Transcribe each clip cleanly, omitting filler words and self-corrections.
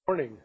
Morning.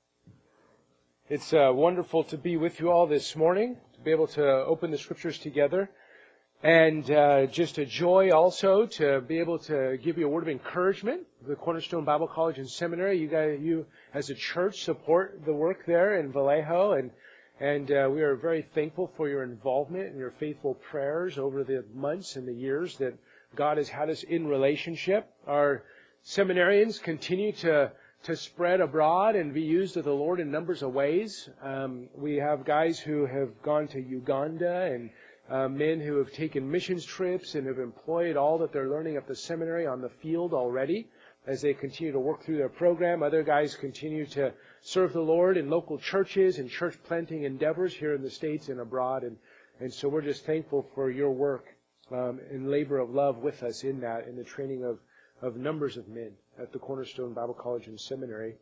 It's wonderful to be with you all this morning, to be able to open the scriptures together, and just a joy also to be able to give you a word of encouragement. The Cornerstone Bible College and Seminary, you as a church support the work there in Vallejo, and we are very thankful for your involvement and your faithful prayers over the months and the years that God has had us in relationship. Our seminarians continue to spread abroad and be used of the Lord in numbers of ways. We have guys who have gone to Uganda and men who have taken missions trips and have employed all that they're learning at the seminary on the field already as they continue to work through their program. Other guys continue to serve the Lord in local churches and church planting endeavors here in the States and abroad. And so we're just thankful for your work and labor of love with us in that, in the training of numbers of men at the Cornerstone Bible College and Seminary.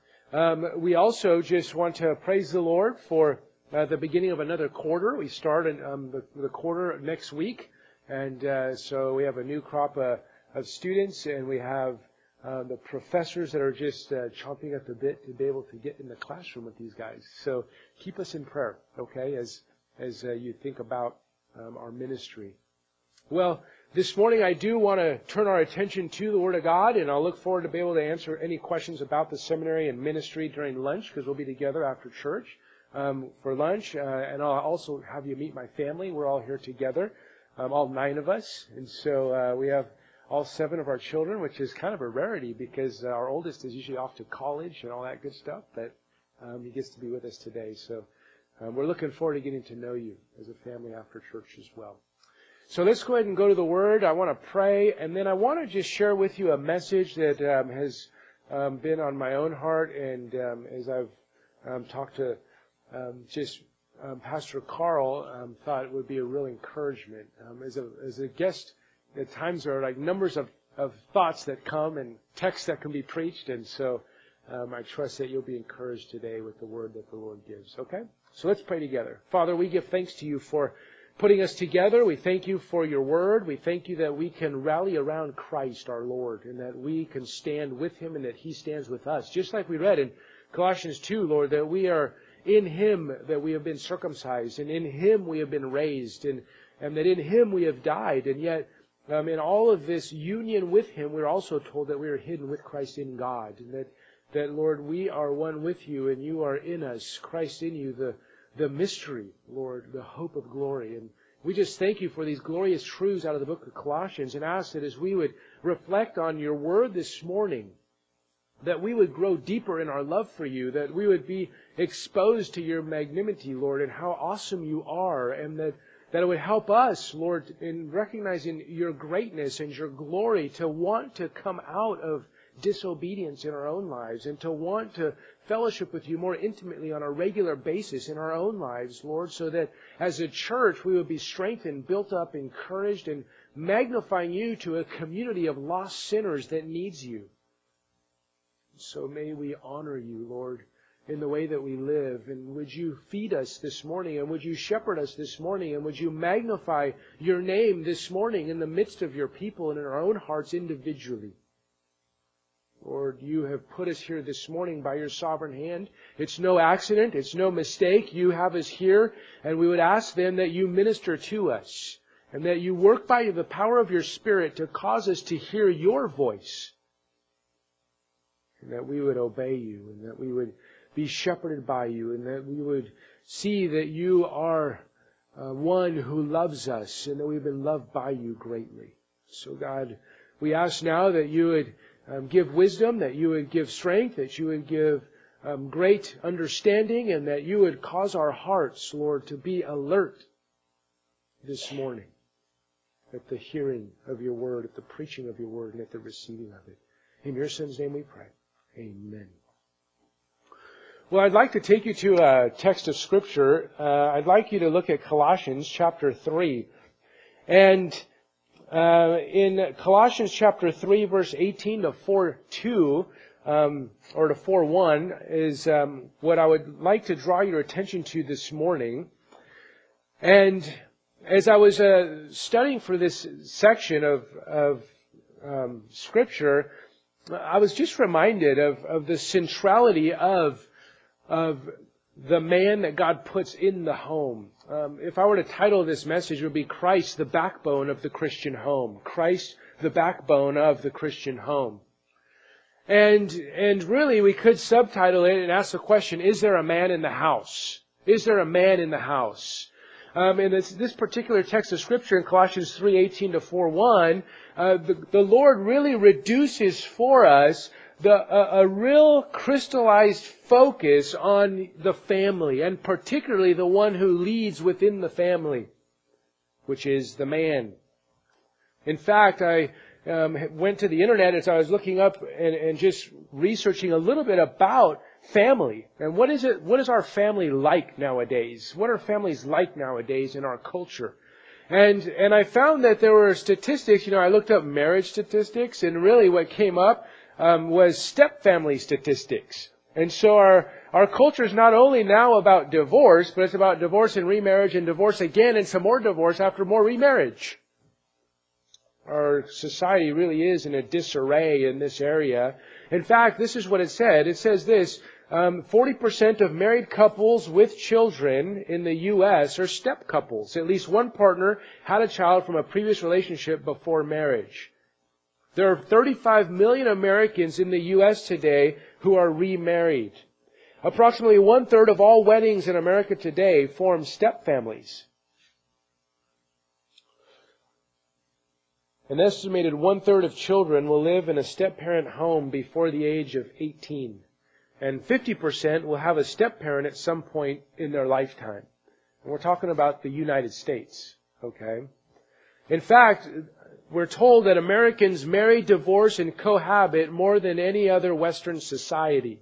We also just want to praise the Lord for the beginning of another quarter. We start the quarter next week, and so we have a new crop of students, and we have the professors that are just chomping at the bit to be able to get in the classroom with these guys. So keep us in prayer, okay, as you think about our ministry. Well, this morning I do want to turn our attention to the Word of God, and I'll look forward to be able to answer any questions about the seminary and ministry during lunch, because we'll be together after church for lunch, and I'll also have you meet my family. We're all here together, all 9 of us, and so we have all 7 of our children, which is kind of a rarity because our oldest is usually off to college and all that good stuff, but he gets to be with us today. So we're looking forward to getting to know you as a family after church as well. So let's go ahead and go to the Word. I want to pray, and then I want to just share with you a message that has been on my own heart, and as I've talked to Pastor Carl, thought it would be a real encouragement. As a guest, at times there are like numbers of thoughts that come and texts that can be preached, and so I trust that you'll be encouraged today with the Word that the Lord gives. Okay? So let's pray together. Father, we give thanks to you for putting us together. We thank you for your word. We thank you that we can rally around Christ our Lord, and that we can stand with him and that he stands with us. Just like we read in Colossians 2, Lord, that we are in him that we have been circumcised, and in him we have been raised, and that in him we have died. And yet, in all of this union with him, we're also told that we are hidden with Christ in God, and that Lord, we are one with you and you are in us, Christ in you, the mystery, Lord, the hope of glory. And we just thank you for these glorious truths out of the book of Colossians, and ask that as we would reflect on your word this morning, that we would grow deeper in our love for you, that we would be exposed to your magnanimity, Lord, and how awesome you are, and that it would help us, Lord, in recognizing your greatness and your glory, to want to come out of disobedience in our own lives, and to want to fellowship with you more intimately on a regular basis in our own lives, Lord, so that as a church we would be strengthened, built up, encouraged, and magnifying you to a community of lost sinners that needs you. So may we honor you, Lord, in the way that we live. And would you feed us this morning, and would you shepherd us this morning, and would you magnify your name this morning in the midst of your people and in our own hearts individually. Lord, you have put us here this morning by your sovereign hand. It's no accident. It's no mistake. You have us here, and we would ask then that you minister to us, and that you work by the power of your Spirit to cause us to hear your voice, and that we would obey you, and that we would be shepherded by you, and that we would see that you are one who loves us, and that we've been loved by you greatly. So God, we ask now that you would give wisdom, that you would give strength, that you would give great understanding, and that you would cause our hearts, Lord, to be alert this morning at the hearing of your word, at the preaching of your word, and at the receiving of it. In your Son's name we pray. Amen. Well, I'd like to take you to a text of Scripture. I'd like you to look at Colossians chapter 3. And in Colossians chapter 3, verse 18 to 4:2, or to 4:1, is what I would like to draw your attention to this morning. And as I was studying for this section of Scripture, I was just reminded of the centrality of the man that God puts in the home. If I were to title this message, it would be Christ, the backbone of the Christian home. Christ, the backbone of the Christian home. And really we could subtitle it and ask the question, is there a man in the house? Is there a man in the house? In this particular text of Scripture in Colossians 3:18 to 4:1, the Lord really reduces for us a real crystallized focus on the family, and particularly the one who leads within the family, which is the man. In fact, I went to the internet as I was looking up and just researching a little bit about family. And what is our family like nowadays? What are families like nowadays in our culture? And I found that there were statistics, I looked up marriage statistics, and really what came up was step-family statistics. And so our culture is not only now about divorce, but it's about divorce and remarriage and divorce again and some more divorce after more remarriage. Our society really is in a disarray in this area. In fact, this is what it said. It says this, 40% of married couples with children in the U.S. are step couples. At least one partner had a child from a previous relationship before marriage. There are 35 million Americans in the U.S. today who are remarried. Approximately 1/3 of all weddings in America today form step families. An estimated 1/3 of children will live in a step-parent home before the age of 18. And 50% will have a step-parent at some point in their lifetime. And we're talking about the United States, okay? In fact, we're told that Americans marry, divorce, and cohabit more than any other Western society.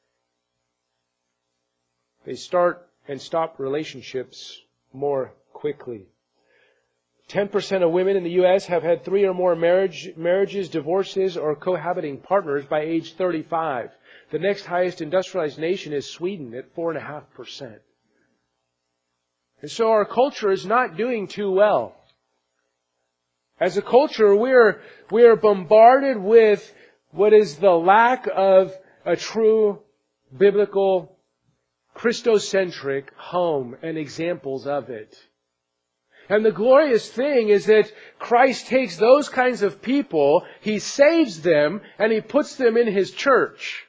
They start and stop relationships more quickly. 10% of women in the U.S. have had 3 or more marriages, divorces, or cohabiting partners by age 35. The next highest industrialized nation is Sweden at 4.5%. And so our culture is not doing too well. As a culture, we are bombarded with what is the lack of a true biblical, Christocentric home and examples of it. And the glorious thing is that Christ takes those kinds of people, He saves them, and He puts them in His church.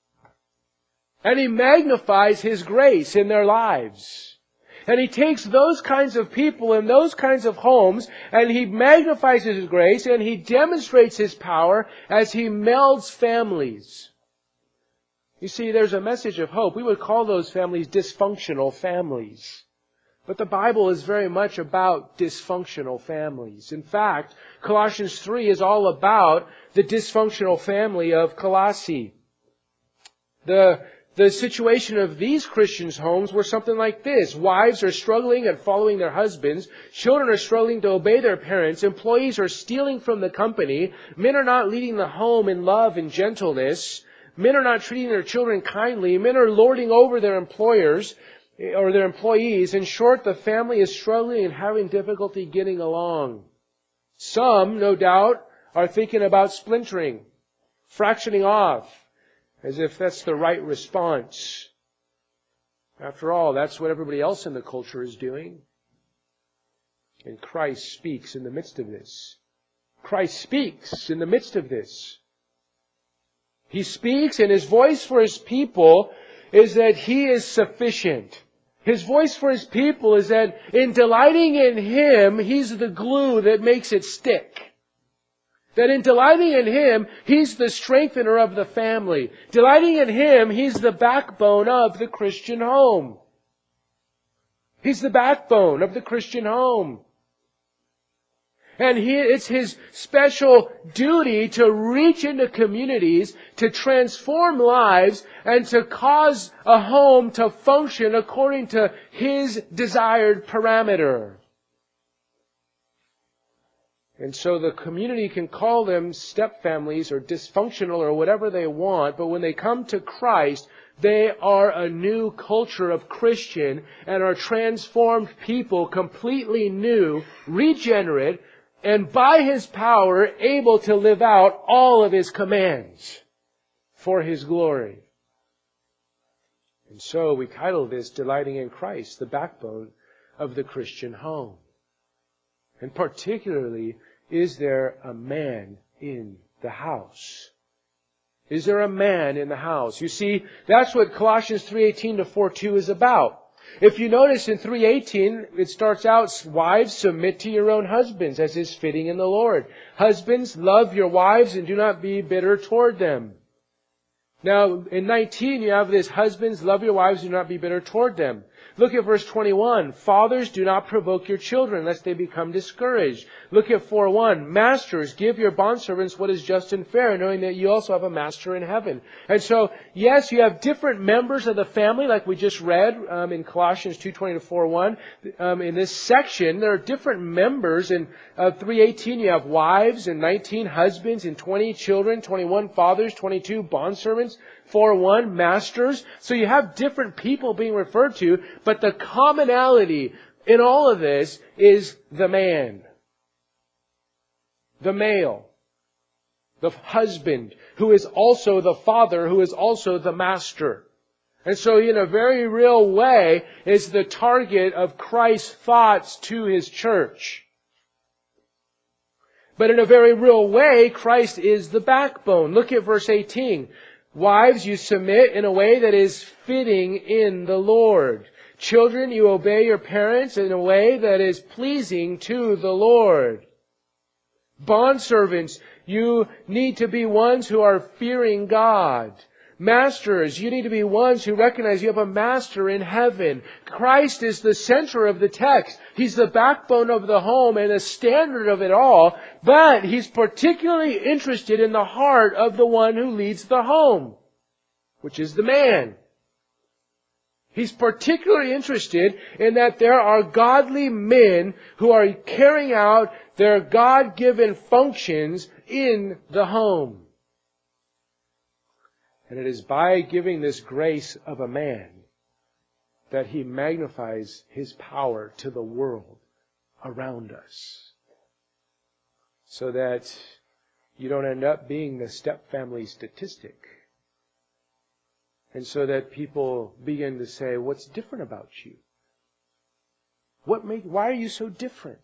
And He magnifies His grace in their lives. And He takes those kinds of people in those kinds of homes, and He magnifies His grace, and He demonstrates His power as He melds families. You see, there's a message of hope. We would call those families dysfunctional families. But the Bible is very much about dysfunctional families. In fact, Colossians 3 is all about the dysfunctional family of Colossae. The situation of these Christians' homes were something like this. Wives are struggling at following their husbands. Children are struggling to obey their parents. Employees are stealing from the company. Men are not leading the home in love and gentleness. Men are not treating their children kindly. Men are lording over their employers or their employees. In short, the family is struggling and having difficulty getting along. Some, no doubt, are thinking about splintering, fractioning off, as if that's the right response. After all, that's what everybody else in the culture is doing. And Christ speaks in the midst of this. Christ speaks in the midst of this. He speaks, and His voice for His people is that He is sufficient. His voice for His people is that in delighting in Him, He's the glue that makes it stick. That in delighting in Him, He's the strengthener of the family. Delighting in Him, He's the backbone of the Christian home. He's the backbone of the Christian home. And it's His special duty to reach into communities, to transform lives, and to cause a home to function according to His desired parameter. And so the community can call them step families or dysfunctional or whatever they want, but when they come to Christ, they are a new culture of Christian and are transformed people, completely new, regenerate, and by His power able to live out all of His commands for His glory. And so we title this Delighting in Christ, the backbone of the Christian home. And particularly, is there a man in the house? Is there a man in the house? You see, that's what Colossians 3:18 to 4:2 is about. If you notice in 3:18, it starts out, wives, submit to your own husbands as is fitting in the Lord. Husbands, love your wives and do not be bitter toward them. Now, in 19, you have this, husbands, love your wives, do not be bitter toward them. Look at verse 21. Fathers, do not provoke your children, lest they become discouraged. Look at 4:1. Masters, give your bondservants what is just and fair, knowing that you also have a master in heaven. And so, yes, you have different members of the family, like we just read in Colossians 2:20 to 4:1. In this section, there are different members. In 3:18, you have wives, and 19, husbands, and 20, children, 21, fathers, 22, bondservants, 4:1, masters. So you have different people being referred to, but the commonality in all of this is the man. The male. The husband, who is also the father, who is also the master. And so in a very real way is the target of Christ's thoughts to His church. But in a very real way, Christ is the backbone. Look at verse 18. Wives, you submit in a way that is fitting in the Lord. Children, you obey your parents in a way that is pleasing to the Lord. Bondservants, you need to be ones who are fearing God. Masters, you need to be ones who recognize you have a master in heaven. Christ is the center of the text. He's the backbone of the home and the standard of it all, but He's particularly interested in the heart of the one who leads the home, which is the man. He's particularly interested in that there are godly men who are carrying out their God-given functions in the home. And it is by giving this grace of a man that He magnifies His power to the world around us. So that you don't end up being the step-family statistic. And so that people begin to say, what's different about you? Why are you so different?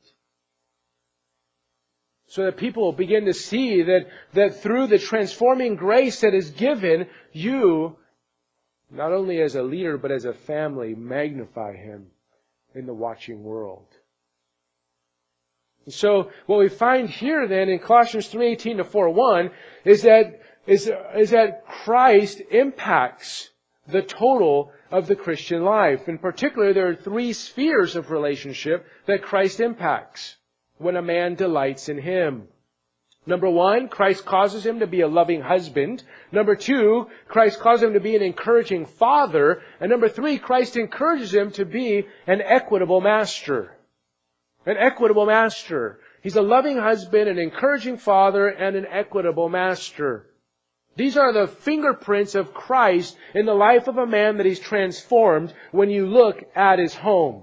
So that people begin to see that through the transforming grace that is given, you, not only as a leader, but as a family, magnify Him in the watching world. And so what we find here then in Colossians 3:18 to 4:1 is that Christ impacts the total of the Christian life. In particular, there are 3 spheres of relationship that Christ impacts when a man delights in Him. Number 1, Christ causes him to be a loving husband. Number 2, Christ causes him to be an encouraging father. And number 3, Christ encourages him to be an equitable master. An equitable master. He's a loving husband, an encouraging father, and an equitable master. These are the fingerprints of Christ in the life of a man that He's transformed when you look at his home.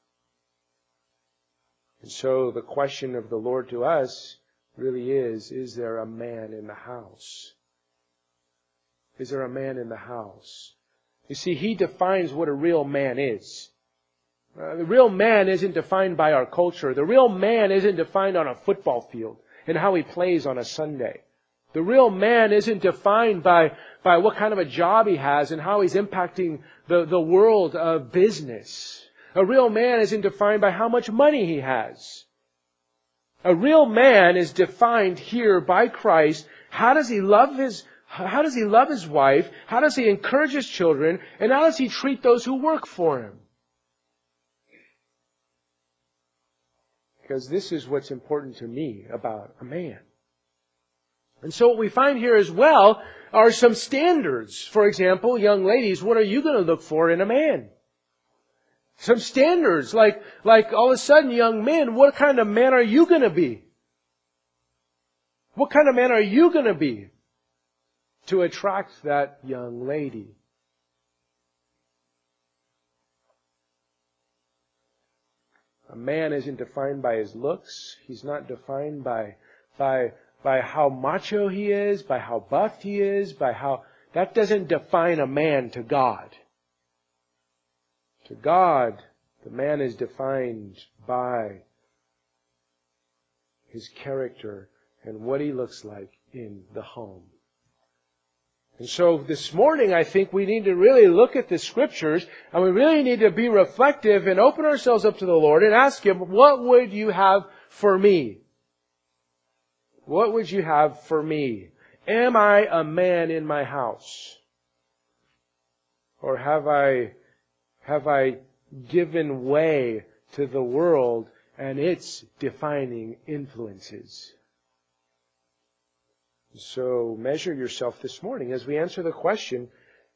And so the question of the Lord to us really is there a man in the house? Is there a man in the house? You see, He defines what a real man is. The real man isn't defined by our culture. The real man isn't defined on a football field and how he plays on a Sunday. The real man isn't defined by what kind of a job he has and how he's impacting the world of business. A real man isn't defined by how much money he has. A real man is defined here by Christ. How does he love his wife? How does he encourage his children? And how does he treat those who work for him? Because this is what's important to me about a man. And so what we find here as well are some standards. For example, young ladies, what are you going to look for in a man? Some standards, like all of a sudden, young men, what kind of man are you going to be? What kind of man are you going to be to attract that young lady? A man isn't defined by his looks. He's not defined by how macho he is, by how buffed he is, that doesn't define a man to God. To God, the man is defined by his character and what he looks like in the home. And so this morning, I think we need to really look at the Scriptures, and we really need to be reflective and open ourselves up to the Lord and ask Him, what would you have for me? What would you have for me? Am I a man in my house? Or have I given way to the world and its defining influences? So measure yourself this morning as we answer the question,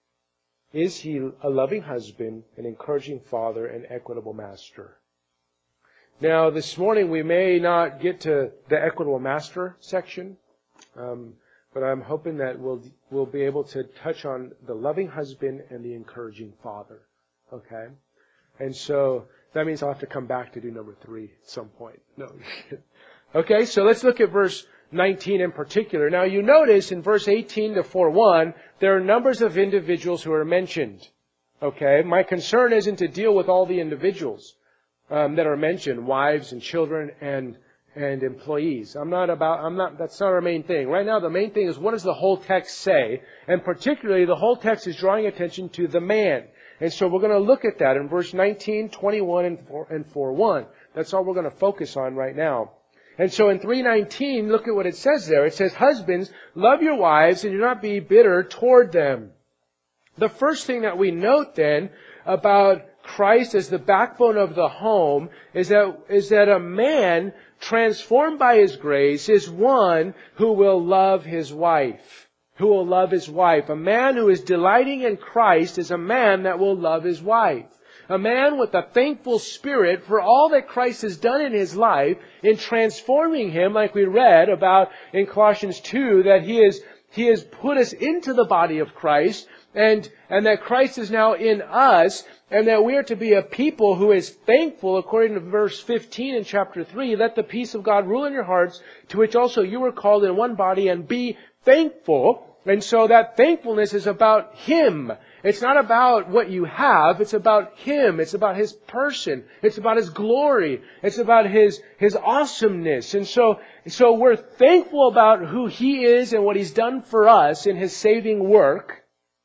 is he a loving husband, an encouraging father, an equitable master? Now, this morning we may not get to the equitable master section, but I'm hoping that we'll be able to touch on the loving husband and the encouraging father. Okay? And so that means I'll have to come back to do number 3 at some point. No. Okay, so let's look at verse 19 in particular. Now you notice in verse 18 to 4:1, there are numbers of individuals who are mentioned. Okay, my concern isn't to deal with all the individuals that are mentioned, wives and children and employees. That's not our main thing. Right now the main thing is, what does the whole text say? And particularly the whole text is drawing attention to the man. And so we're going to look at that in verse 19, 21, and 4:1. That's all we're going to focus on right now. And so in 3:19, look at what it says there. It says, husbands, love your wives and do not be bitter toward them. The first thing that we note then about Christ as the backbone of the home is that a man transformed by His grace is one who will love his wife. Who will love his wife. A man who is delighting in Christ is a man that will love his wife. A man with a thankful spirit for all that Christ has done in his life in transforming him, like we read about in Colossians 2, that He has put us into the body of Christ, and that Christ is now in us, and that we are to be a people who is thankful, according to verse 15 in chapter 3, let the peace of God rule in your hearts, to which also you were called in one body, and be thankful. And so that thankfulness is about Him. It's not about what you have. It's about Him. It's about His person. It's about His glory. It's about His awesomeness. And so we're thankful about who He is and what He's done for us in His saving work.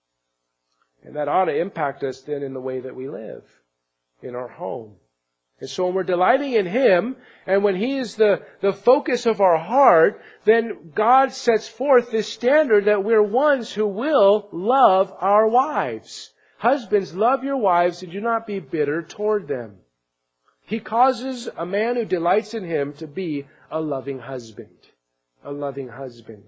And that ought to impact us then in the way that we live in our home. And so when we're delighting in Him, and when He is the focus of our heart, then God sets forth this standard that we're ones who will love our wives. Husbands, love your wives and do not be bitter toward them. He causes a man who delights in Him to be a loving husband. A loving husband.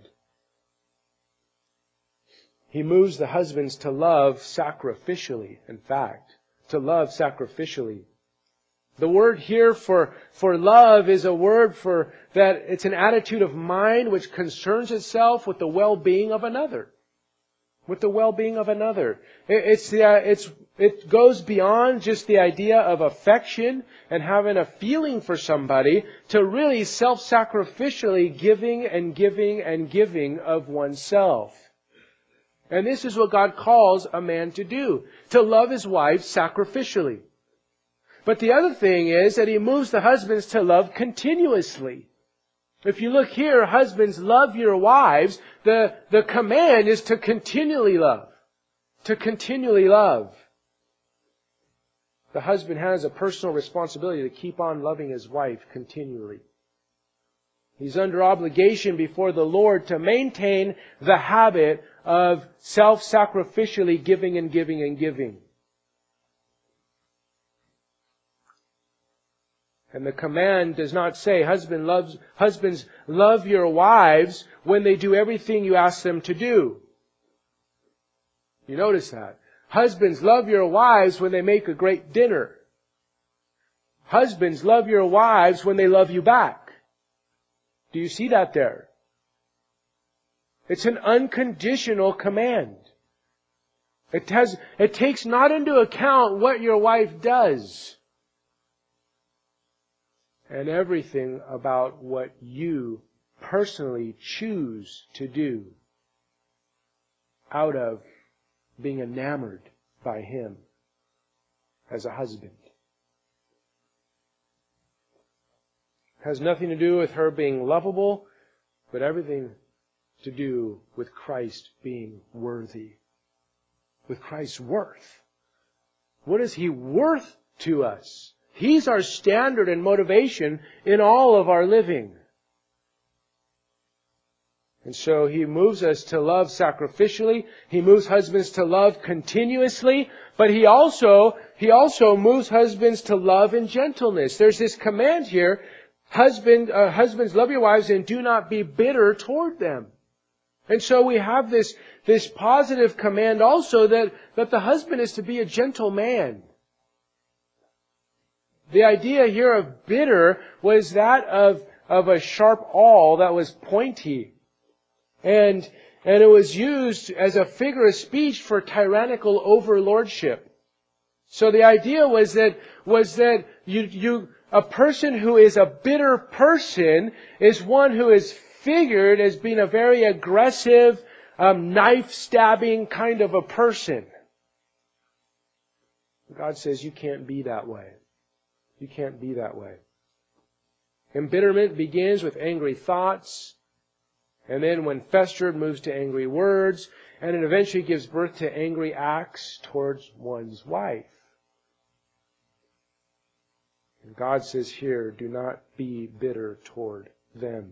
He moves the husbands to love sacrificially, in fact. To love sacrificially. The word here for love is a word for that it's an attitude of mind which concerns itself with the well-being of another. With the well-being of another. It goes beyond just the idea of affection and having a feeling for somebody to really self-sacrificially giving and giving and giving of oneself. And this is what God calls a man to do. To love his wife sacrificially. But the other thing is that He moves the husbands to love continuously. If you look here, husbands, love your wives. The command is to continually love. To continually love. The husband has a personal responsibility to keep on loving his wife continually. He's under obligation before the Lord to maintain the habit of self-sacrificially giving and giving and giving. And the command does not say, husbands, love your wives when they do everything you ask them to do. You notice that. Husbands, love your wives when they make a great dinner. Husbands, love your wives when they love you back. Do you see that there? It's an unconditional command. It takes not into account what your wife does. and everything about what you personally choose to do out of being enamored by Him as a husband. It has nothing to do with her being lovable, but everything to do with Christ being worthy, with Christ's worth. What is He worth to us? He's our standard and motivation in all of our living. And so He moves us to love sacrificially. He moves husbands to love continuously. But He also moves husbands to love in gentleness. There's this command here, husbands, love your wives and do not be bitter toward them. And so we have this positive command also that the husband is to be a gentle man. The idea here of bitter was that of a sharp awl that was pointy. And it was used as a figure of speech for tyrannical overlordship. So the idea was that a person who is a bitter person is one who is figured as being a very aggressive, knife-stabbing kind of a person. God says you can't be that way. You can't be that way. Embitterment begins with angry thoughts, and then when festered moves to angry words, and it eventually gives birth to angry acts towards one's wife. And God says here, do not be bitter toward them.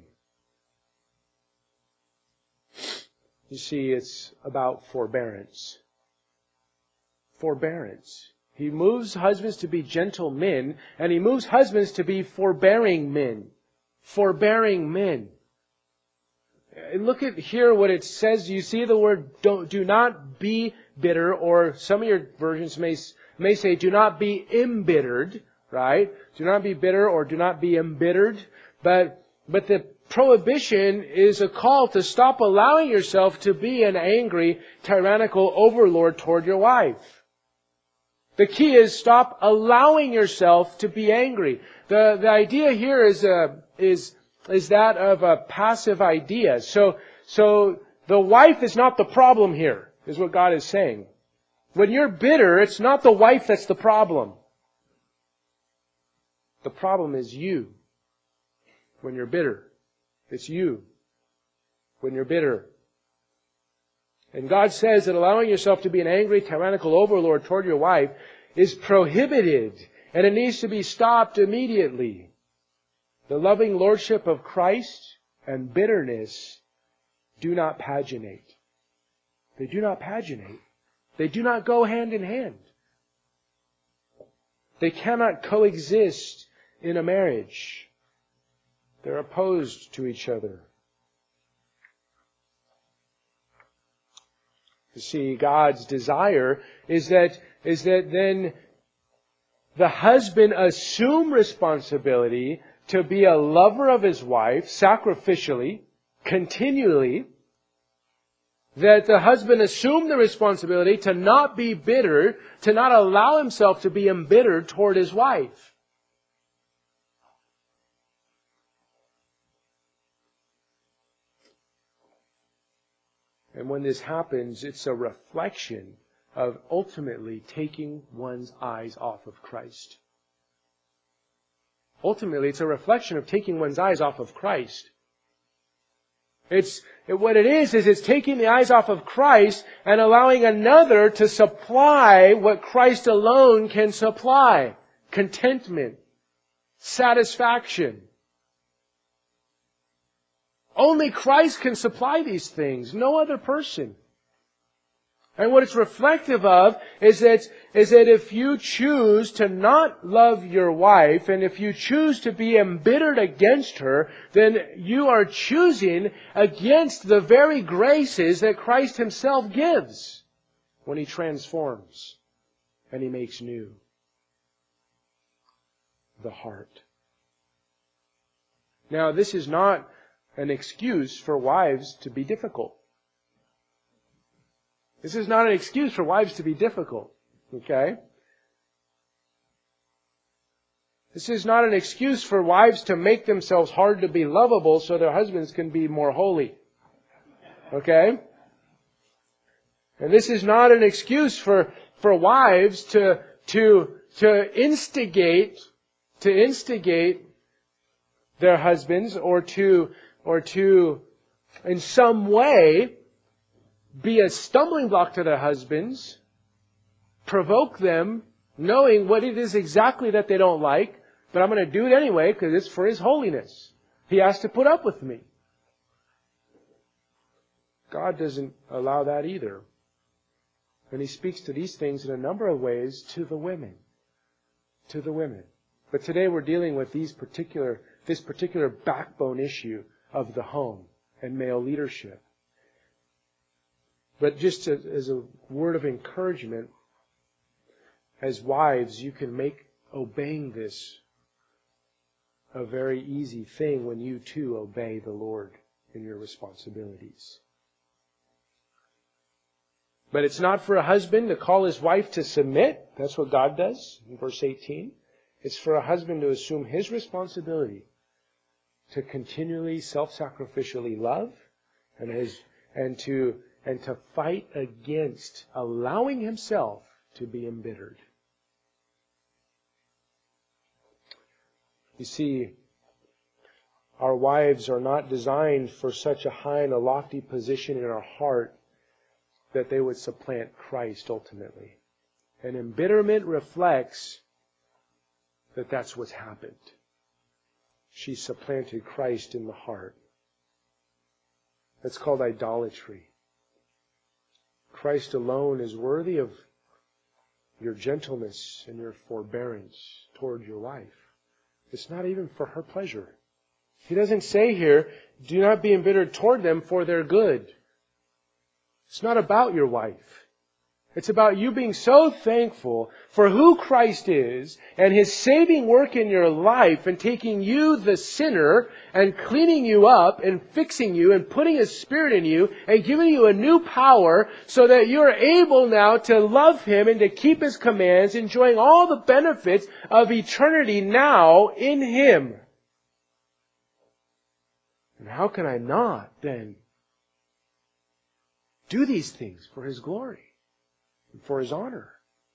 You see, it's about forbearance. Forbearance. He moves husbands to be gentle men, and He moves husbands to be forbearing men. Forbearing men. And look at here what it says. You see the word do not be bitter, or some of your versions may say do not be embittered, right? Do not be bitter or do not be embittered. But the prohibition is a call to stop allowing yourself to be an angry, tyrannical overlord toward your wife. The key is stop allowing yourself to be angry. The idea here is that of a passive idea. So the wife is not the problem here, is what God is saying. When you're bitter, it's not the wife that's the problem. The problem is you. When you're bitter, it's you. When you're bitter. And God says that allowing yourself to be an angry, tyrannical overlord toward your wife is prohibited, and it needs to be stopped immediately. The loving lordship of Christ and bitterness do not paginate. They do not paginate. They do not go hand in hand. They cannot coexist in a marriage. They're opposed to each other. You see, God's desire is that then the husband assume responsibility to be a lover of his wife sacrificially, continually. That the husband assume the responsibility to not be bitter, to not allow himself to be embittered toward his wife. And when this happens, it's a reflection of ultimately taking one's eyes off of Christ. Ultimately, it's a reflection of taking one's eyes off of Christ. What it is it's taking the eyes off of Christ and allowing another to supply what Christ alone can supply. Contentment. Satisfaction. Only Christ can supply these things, no other person. And what it's reflective of is that if you choose to not love your wife, and if you choose to be embittered against her, then you are choosing against the very graces that Christ Himself gives when He transforms and He makes new the heart. Now, this is not an excuse for wives to be difficult. This is not an excuse for wives to be difficult. Okay? This is not an excuse for wives to make themselves hard to be lovable so their husbands can be more holy. Okay? And this is not an excuse for wives to instigate their husbands or to in some way be a stumbling block to their husbands, provoke them, knowing what it is exactly that they don't like, but I'm going to do it anyway because it's for His holiness. He has to put up with me. God doesn't allow that either. And He speaks to these things in a number of ways to the women. To the women. But today we're dealing with this particular backbone issue of the home and male leadership. But just as a word of encouragement, as wives, you can make obeying this a very easy thing when you too obey the Lord in your responsibilities. But it's not for a husband to call his wife to submit. That's what God does in verse 18. It's for a husband to assume his responsibility to continually self-sacrificially love and to fight against allowing himself to be embittered. You see, our wives are not designed for such a high and a lofty position in our heart that they would supplant Christ ultimately. And embitterment reflects that that's what's happened. She supplanted Christ in the heart. That's called idolatry. Christ alone is worthy of your gentleness and your forbearance toward your wife. It's not even for her pleasure. He doesn't say here, do not be embittered toward them for their good. It's not about your wife. It's about you being so thankful for who Christ is and His saving work in your life and taking you, the sinner, and cleaning you up and fixing you and putting His Spirit in you and giving you a new power so that you're able now to love Him and to keep His commands, enjoying all the benefits of eternity now in Him. And how can I not then do these things for His glory? For His honor.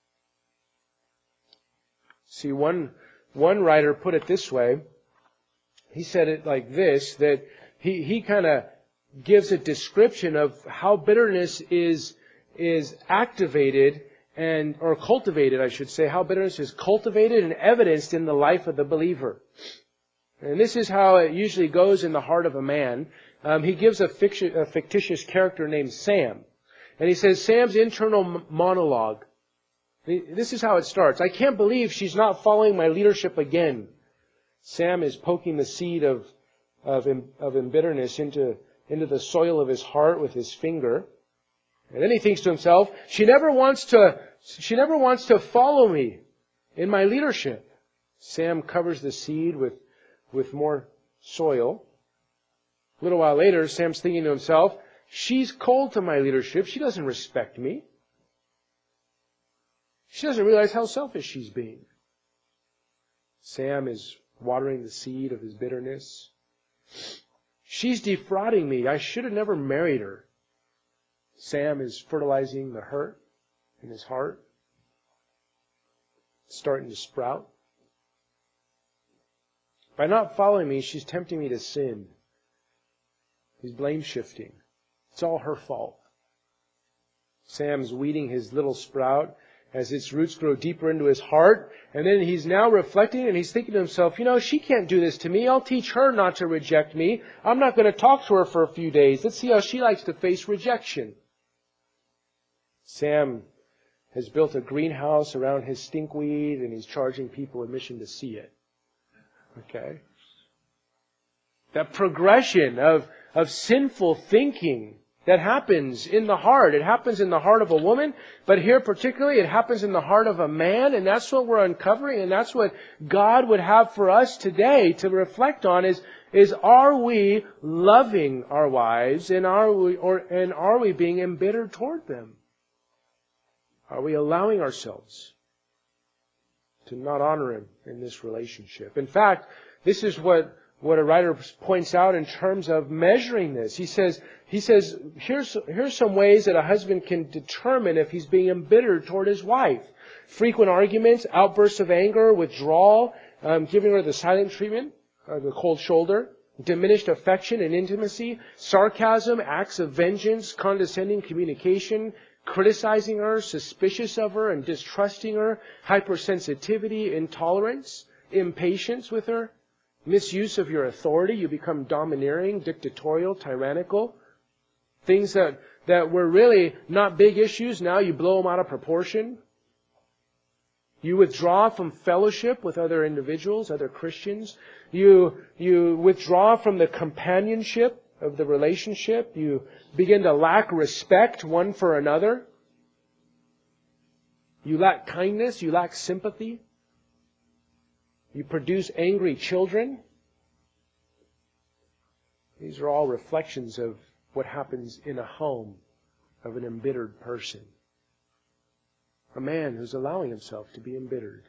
See, one writer put it this way. He said it like this, that he kind of gives a description of how bitterness is activated or cultivated, I should say, how bitterness is cultivated and evidenced in the life of the believer. And this is how it usually goes in the heart of a man. He gives a fictitious character named Sam. And he says, Sam's internal monologue. This is how it starts. I can't believe she's not following my leadership again. Sam is poking the seed of embitterness into the soil of his heart with his finger. And then he thinks to himself, she never wants to follow me in my leadership. Sam covers the seed with more soil. A little while later, Sam's thinking to himself, she's cold to my leadership. She doesn't respect me. She doesn't realize how selfish she's being. Sam is watering the seed of his bitterness. She's defrauding me. I should have never married her. Sam is fertilizing the hurt in his heart. It's starting to sprout. By not following me, she's tempting me to sin. He's blame shifting. It's all her fault. Sam's weeding his little sprout as its roots grow deeper into his heart. And then he's now reflecting and he's thinking to himself, she can't do this to me. I'll teach her not to reject me. I'm not going to talk to her for a few days. Let's see how she likes to face rejection. Sam has built a greenhouse around his stinkweed and he's charging people admission to see it. Okay? That progression of sinful thinking that happens in the heart. It happens in the heart of a woman, but here particularly it happens in the heart of a man, and that's what we're uncovering, and that's what God would have for us today to reflect on is are we loving our wives, and are we being embittered toward them? Are we allowing ourselves to not honor him in this relationship. In fact, this is what a writer points out in terms of measuring this. He says, here's some ways that a husband can determine if he's being embittered toward his wife. Frequent arguments, outbursts of anger, withdrawal, giving her the silent treatment, the cold shoulder, diminished affection and intimacy, sarcasm, acts of vengeance, condescending communication, criticizing her, suspicious of her and distrusting her, hypersensitivity, intolerance, impatience with her, misuse of your authority. You become domineering, dictatorial, tyrannical. Things that were really not big issues, now you blow them out of proportion. You withdraw from fellowship with other individuals, other Christians. You withdraw from the companionship of the relationship. You begin to lack respect one for another. You lack kindness. You lack sympathy. You produce angry children. These are all reflections of what happens in a home of an embittered person. A man who's allowing himself to be embittered.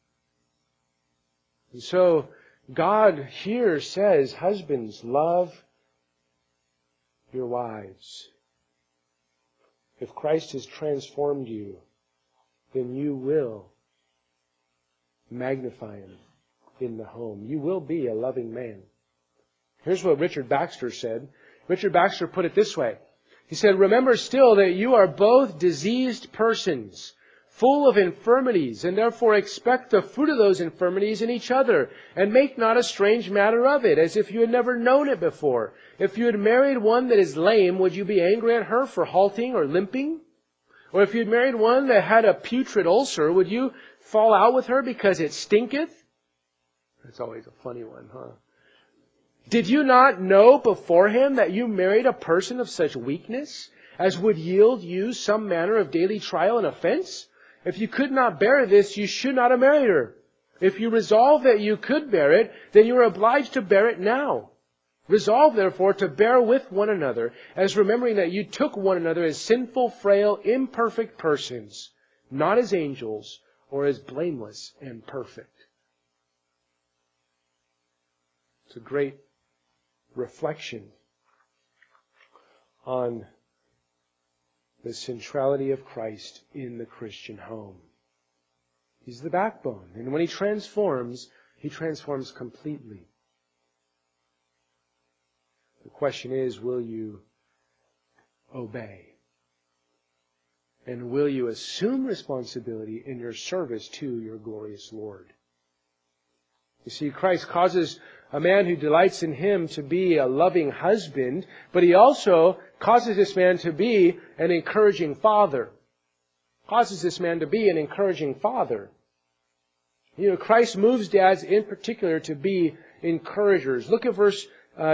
And so, God here says, husbands, love your wives. If Christ has transformed you, then you will magnify him in the home. You will be a loving man. Here's what Richard Baxter said. Richard Baxter put it this way. He said, remember still that you are both diseased persons, full of infirmities, and therefore expect the fruit of those infirmities in each other, and make not a strange matter of it, as if you had never known it before. If you had married one that is lame, would you be angry at her for halting or limping? Or if you had married one that had a putrid ulcer, would you fall out with her because it stinketh? That's always a funny one, huh? Did you not know beforehand that you married a person of such weakness as would yield you some manner of daily trial and offense? If you could not bear this, you should not have married her. If you resolve that you could bear it, then you are obliged to bear it now. Resolve, therefore, to bear with one another, as remembering that you took one another as sinful, frail, imperfect persons, not as angels, or as blameless and perfect. It's a great reflection on the centrality of Christ in the Christian home. He's the backbone. And when he transforms completely. The question is, will you obey? And will you assume responsibility in your service to your glorious Lord? You see, Christ causes a man who delights in him to be a loving husband, but he also causes this man to be an encouraging father. Causes this man to be an encouraging father. You know, Christ moves dads in particular to be encouragers. Look at verse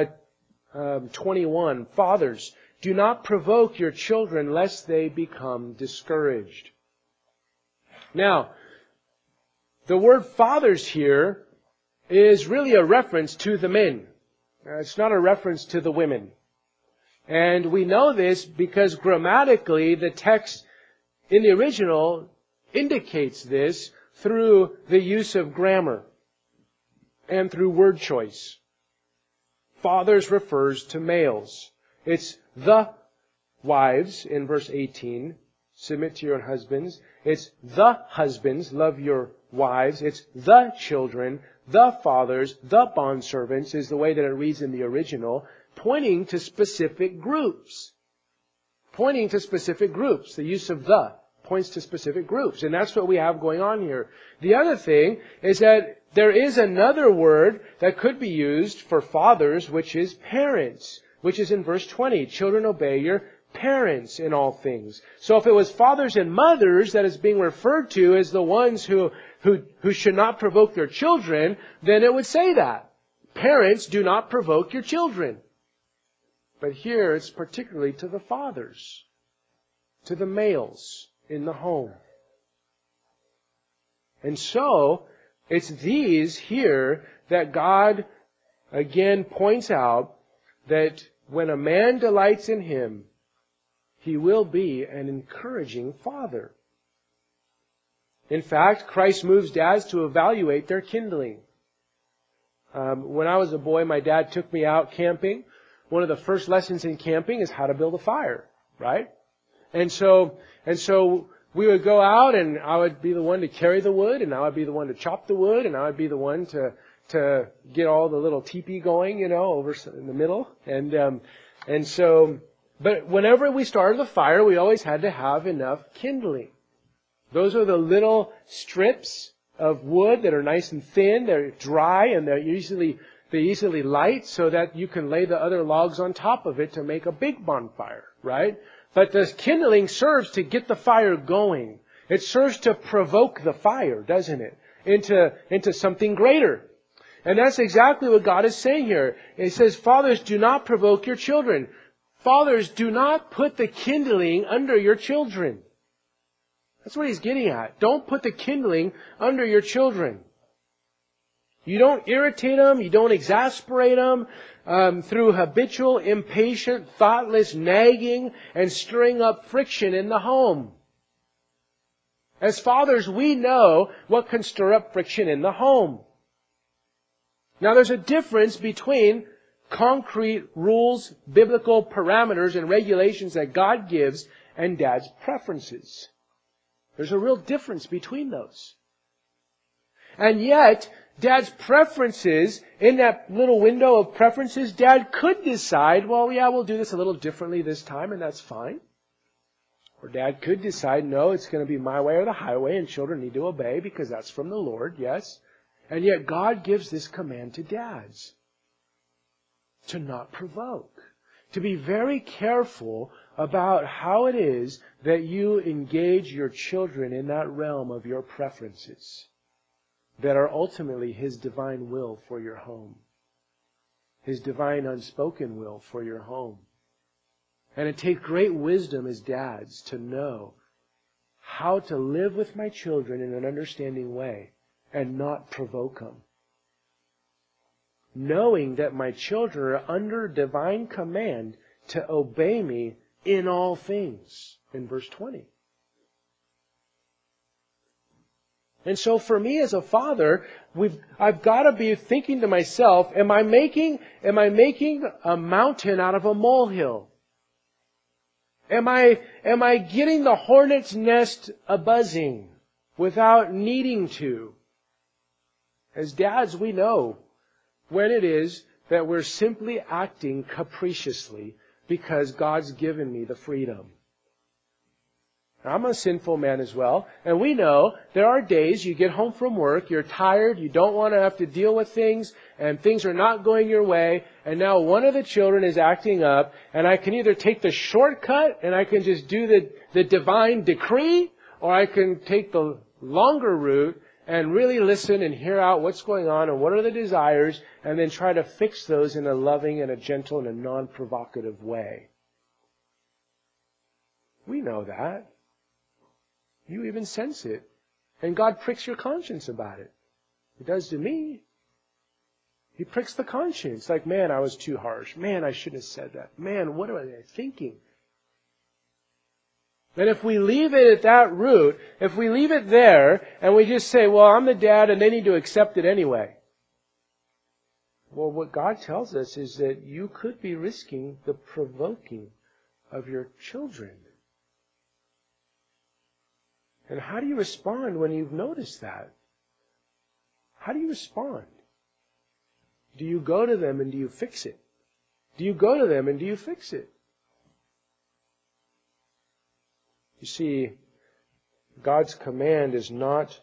21. Fathers, do not provoke your children lest they become discouraged. Now, the word fathers here is really a reference to the men. It's not a reference to the women. And we know this because grammatically the text in the original indicates this through the use of grammar and through word choice. Fathers refers to males. It's the wives in verse 18. Submit to your own husbands. It's the husbands. Love your wives. It's the children. The fathers. The bondservants is the way that it reads in the original, pointing to specific groups. Pointing to specific groups. The use of the points to specific groups. And that's what we have going on here. The other thing is that there is another word that could be used for fathers, which is parents, which is in verse 20. Children, obey your parents in all things. So if it was fathers and mothers that is being referred to as the ones who should not provoke their children, then it would say that. Parents, do not provoke your children. But here it's particularly to the fathers, to the males in the home. And so, it's these here that God again points out that when a man delights in him, he will be an encouraging father. In fact, Christ moves dads to evaluate their kindling. When I was a boy, my dad took me out camping. One of the first lessons in camping is how to build a fire, right? And so we would go out, and I would be the one to carry the wood, and I would be the one to chop the wood, and I would be the one to get all the little teepee going, over in the middle. But whenever we started the fire, we always had to have enough kindling. Those are the little strips of wood that are nice and thin. They're dry, and they easily light, so that you can lay the other logs on top of it to make a big bonfire, right? But the kindling serves to get the fire going. It serves to provoke the fire, doesn't it? Into something greater. And that's exactly what God is saying here. It says, fathers, do not provoke your children. Fathers, do not put the kindling under your children. That's what he's getting at. Don't put the kindling under your children. You don't irritate them. You don't exasperate them through habitual, impatient, thoughtless nagging and stirring up friction in the home. As fathers, we know what can stir up friction in the home. Now, there's a difference between concrete rules, biblical parameters, and regulations that God gives and Dad's preferences. There's a real difference between those. And yet, Dad's preferences, in that little window of preferences, Dad could decide, well, yeah, we'll do this a little differently this time, and that's fine. Or Dad could decide, no, it's going to be my way or the highway, and children need to obey because that's from the Lord, yes. And yet God gives this command to dads. To not provoke. To be very careful about how it is that you engage your children in that realm of your preferences that are ultimately His divine will for your home. His divine unspoken will for your home. And it takes great wisdom as dads to know how to live with my children in an understanding way and not provoke them. Knowing that my children are under divine command to obey me in all things, in verse 20. And so for me as a father, I've got to be thinking to myself, am I making a mountain out of a molehill? Am I getting the hornet's nest a-buzzing without needing to? As dads, we know when it is that we're simply acting capriciously because God's given me the freedom. I'm a sinful man as well, and we know there are days you get home from work, you're tired, you don't want to have to deal with things, and things are not going your way, and now one of the children is acting up, and I can either take the shortcut and I can just do the divine decree, or I can take the longer route and really listen and hear out what's going on and what are the desires, and then try to fix those in a loving and a gentle and a non-provocative way. We know that. You even sense it. And God pricks your conscience about it. He does to me. He pricks the conscience. Like, man, I was too harsh. Man, I shouldn't have said that. Man, what am I thinking? And if we leave it at that root, if we leave it there, and we just say, well, I'm the dad and they need to accept it anyway. Well, what God tells us is that you could be risking the provoking of your children. And how do you respond when you've noticed that? How do you respond? Do you go to them and do you fix it? Do you go to them and do you fix it? You see, God's command is not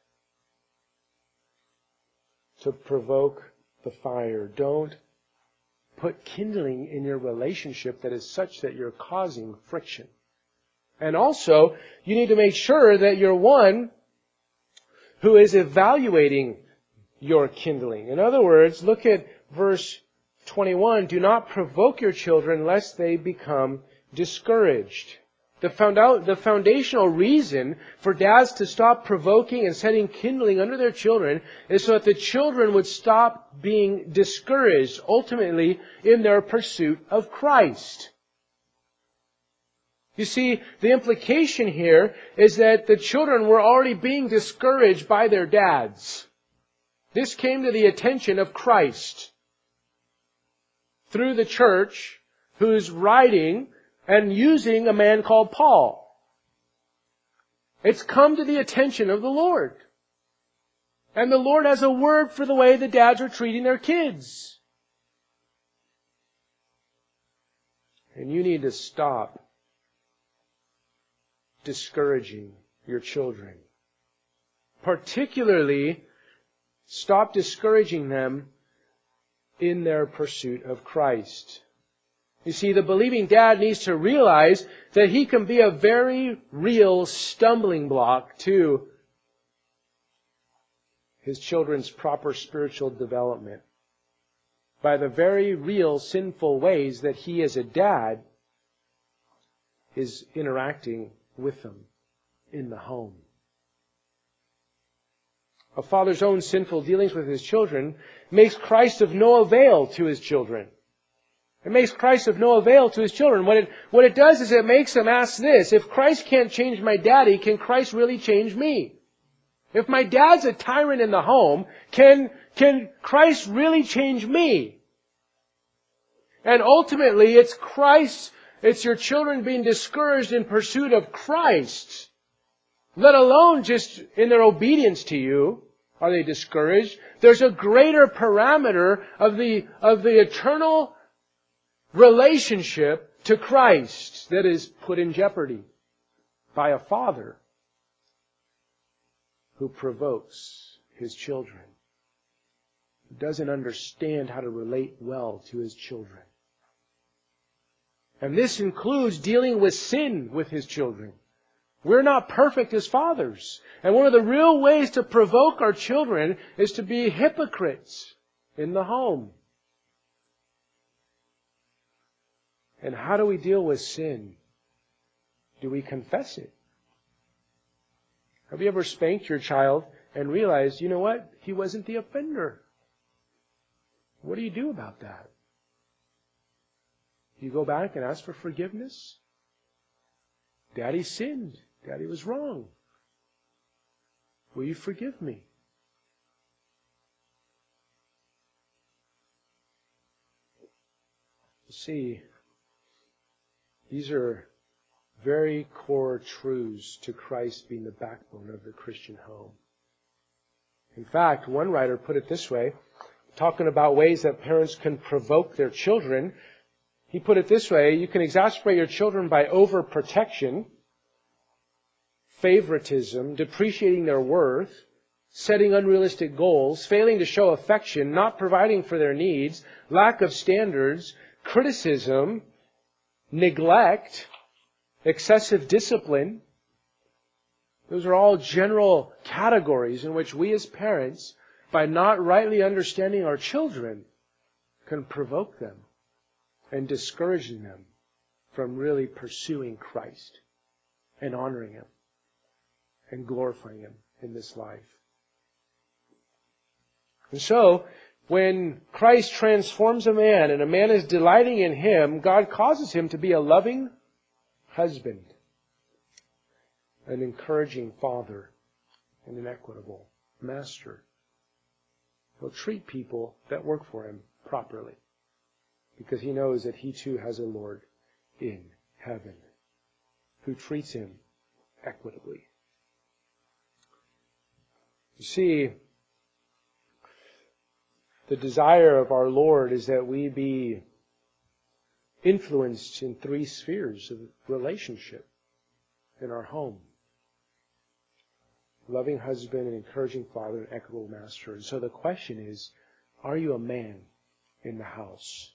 to provoke the fire. Don't put kindling in your relationship that is such that you're causing friction. And also, you need to make sure that you're one who is evaluating your kindling. In other words, look at verse 21. Do not provoke your children lest they become discouraged. The foundational reason for dads to stop provoking and setting kindling under their children is so that the children would stop being discouraged, ultimately, in their pursuit of Christ. You see, the implication here is that the children were already being discouraged by their dads. This came to the attention of Christ through the church, who's writing and using a man called Paul. It's come to the attention of the Lord. And the Lord has a word for the way the dads are treating their kids. And you need to stop discouraging your children. Particularly, stop discouraging them in their pursuit of Christ. You see, the believing dad needs to realize that he can be a very real stumbling block to his children's proper spiritual development by the very real sinful ways that he as a dad is interacting with them in the home. A father's own sinful dealings with his children makes Christ of no avail to his children. It makes Christ of no avail to his children. What it does is it makes them ask this: if Christ can't change my daddy, can Christ really change me? If my dad's a tyrant in the home, can Christ really change me? And ultimately, it's Christ, it's your children being discouraged in pursuit of Christ. Let alone just in their obedience to you are they discouraged. There's a greater parameter of the eternal relationship to Christ that is put in jeopardy by a father who provokes his children, who doesn't understand how to relate well to his children. And this includes dealing with sin with his children. We're not perfect as fathers. And one of the real ways to provoke our children is to be hypocrites in the home. And how do we deal with sin? Do we confess it? Have you ever spanked your child and realized, you know what? He wasn't the offender. What do you do about that? You go back and ask for forgiveness? Daddy sinned. Daddy was wrong. Will you forgive me? You see, these are very core truths to Christ being the backbone of the Christian home. In fact, one writer put it this way, talking about ways that parents can provoke their children. He put it this way: you can exasperate your children by overprotection, favoritism, depreciating their worth, setting unrealistic goals, failing to show affection, not providing for their needs, lack of standards, criticism, neglect, excessive discipline. Those are all general categories in which we as parents, by not rightly understanding our children, can provoke them and discouraging them from really pursuing Christ and honoring Him and glorifying Him in this life. And so, when Christ transforms a man and a man is delighting in Him, God causes him to be a loving husband, an encouraging father, and an equitable master. He'll treat people that work for him properly, because he knows that he too has a Lord in heaven who treats him equitably. You see, the desire of our Lord is that we be influenced in 3 spheres of relationship in our home: loving husband, an encouraging father, an equitable master. And so the question is, are you a man in the house?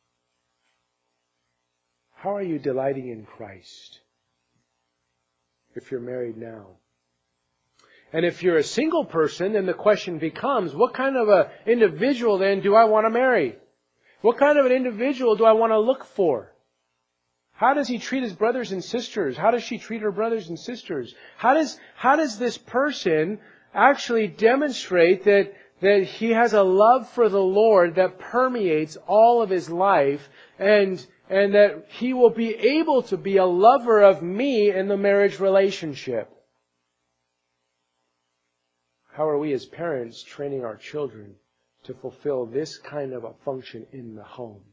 How are you delighting in Christ? If you're married now. And if you're a single person, then the question becomes, what kind of an individual then do I want to marry? What kind of an individual do I want to look for? How does he treat his brothers and sisters? How does she treat her brothers and sisters? How does this person actually demonstrate that he has a love for the Lord that permeates all of his life and and that He will be able to be a lover of me in the marriage relationship. How are we as parents training our children to fulfill this kind of a function in the home?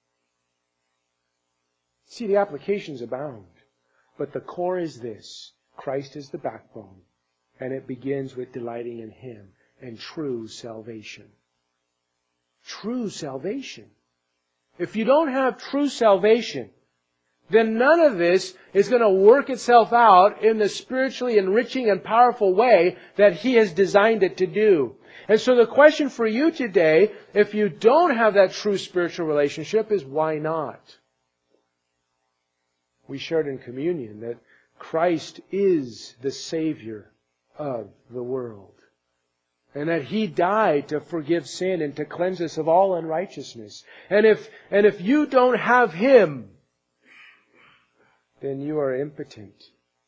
See, the applications abound, but the core is this: Christ is the backbone, and it begins with delighting in Him and true salvation. True salvation. If you don't have true salvation, then none of this is going to work itself out in the spiritually enriching and powerful way that He has designed it to do. And so the question for you today, if you don't have that true spiritual relationship, is why not? We shared in communion that Christ is the Savior of the world, and that He died to forgive sin and to cleanse us of all unrighteousness. And if you don't have Him, then you are impotent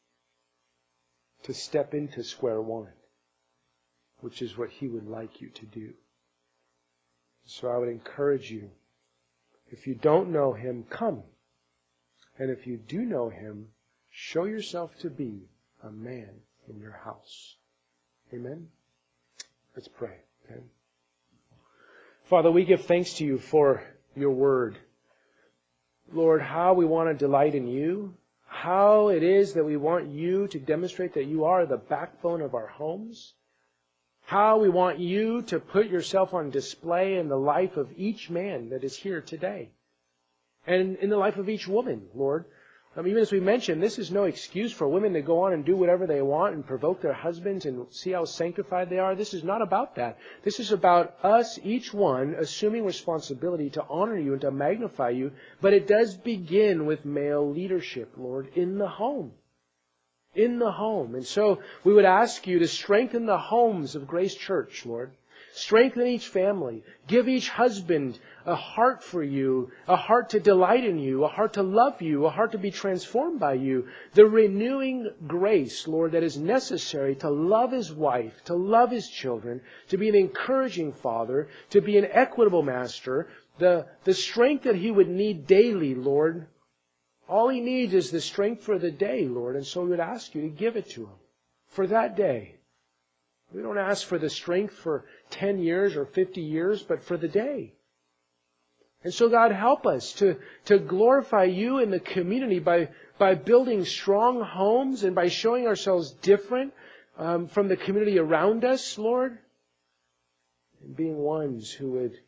to step into square one, which is what He would like you to do. So I would encourage you, if you don't know Him, come. And if you do know Him, show yourself to be a man in your house. Amen? Let's pray. Okay? Father, we give thanks to You for Your Word. Lord, how we want to delight in You, how it is that we want You to demonstrate that You are the backbone of our homes, how we want You to put Yourself on display in the life of each man that is here today, and in the life of each woman, Lord. Even as we mentioned, this is no excuse for women to go on and do whatever they want and provoke their husbands and see how sanctified they are. This is not about that. This is about us, each one, assuming responsibility to honor You and to magnify You. But it does begin with male leadership, Lord, in the home. In the home. And so we would ask You to strengthen the homes of Grace Church, Lord. Strengthen each family. Give each husband a heart for You, a heart to delight in You, a heart to love You, a heart to be transformed by You. The renewing grace, Lord, that is necessary to love his wife, to love his children, to be an encouraging father, to be an equitable master, the strength that he would need daily, Lord. All he needs is the strength for the day, Lord, and so we would ask You to give it to him for that day. We don't ask for the strength for 10 years or 50 years, but for the day. And so, God, help us to glorify You in the community by building strong homes and by showing ourselves different from the community around us, Lord, and being ones who would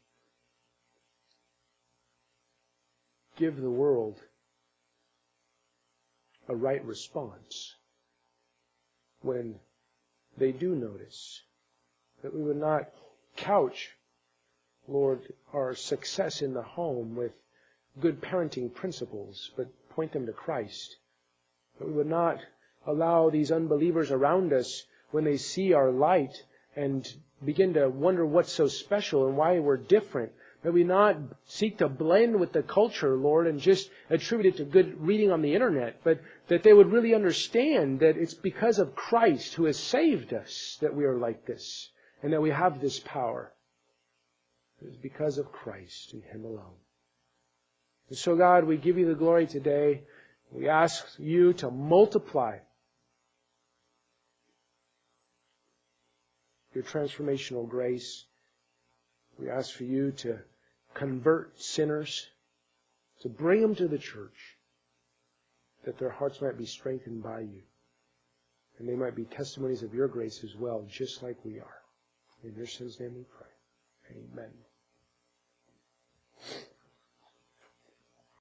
give the world a right response when they do notice. That we would not couch, Lord, our success in the home with good parenting principles, but point them to Christ. That we would not allow these unbelievers around us, when they see our light and begin to wonder what's so special and why we're different, that we not seek to blend with the culture, Lord, and just attribute it to good reading on the internet, but that they would really understand that it's because of Christ who has saved us that we are like this, and that we have this power. It is because of Christ and Him alone. And so, God, we give You the glory today. We ask You to multiply Your transformational grace. We ask for You to convert sinners, to bring them to the church, that their hearts might be strengthened by You, and they might be testimonies of Your grace as well, just like we are. In Your Son's name we pray. Amen.